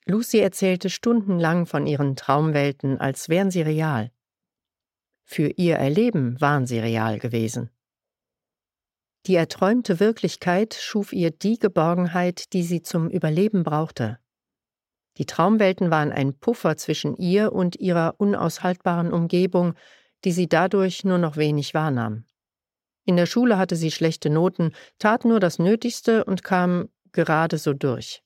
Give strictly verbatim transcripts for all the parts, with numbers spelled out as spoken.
Lucy erzählte stundenlang von ihren Traumwelten, als wären sie real. Für ihr Erleben waren sie real gewesen. Die erträumte Wirklichkeit schuf ihr die Geborgenheit, die sie zum Überleben brauchte. Die Traumwelten waren ein Puffer zwischen ihr und ihrer unaushaltbaren Umgebung, die sie dadurch nur noch wenig wahrnahm. In der Schule hatte sie schlechte Noten, tat nur das Nötigste und kam gerade so durch.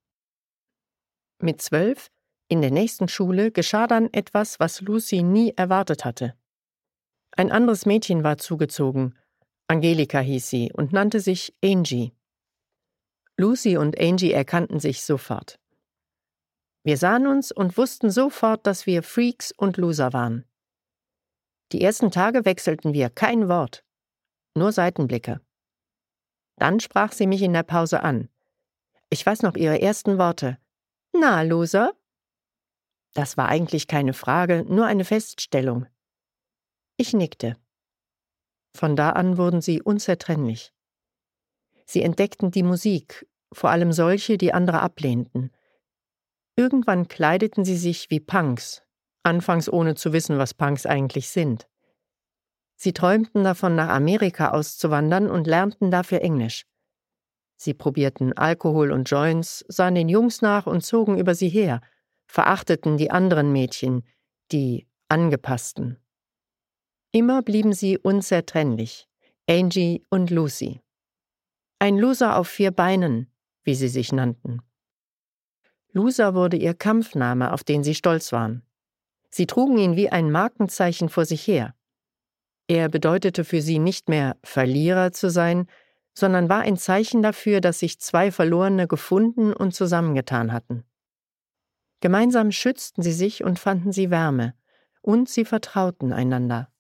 Mit zwölf, in der nächsten Schule, geschah dann etwas, was Lucy nie erwartet hatte. Ein anderes Mädchen war zugezogen. Angelika hieß sie und nannte sich Angie. Lucy und Angie erkannten sich sofort. Wir sahen uns und wussten sofort, dass wir Freaks und Loser waren. Die ersten Tage wechselten wir kein Wort, nur Seitenblicke. Dann sprach sie mich in der Pause an. Ich weiß noch ihre ersten Worte. »Na, Loser?« Das war eigentlich keine Frage, nur eine Feststellung. Ich nickte. Von da an wurden sie unzertrennlich. Sie entdeckten die Musik, vor allem solche, die andere ablehnten. Irgendwann kleideten sie sich wie Punks, anfangs ohne zu wissen, was Punks eigentlich sind. Sie träumten davon, nach Amerika auszuwandern und lernten dafür Englisch. Sie probierten Alkohol und Joints, sahen den Jungs nach und zogen über sie her, verachteten die anderen Mädchen, die Angepassten. Immer blieben sie unzertrennlich, Angie und Lucy. Ein Loser auf vier Beinen, wie sie sich nannten. Loser wurde ihr Kampfname, auf den sie stolz waren. Sie trugen ihn wie ein Markenzeichen vor sich her. Er bedeutete für sie nicht mehr Verlierer zu sein, sondern war ein Zeichen dafür, dass sich zwei Verlorene gefunden und zusammengetan hatten. Gemeinsam schützten sie sich und fanden sie Wärme, und sie vertrauten einander.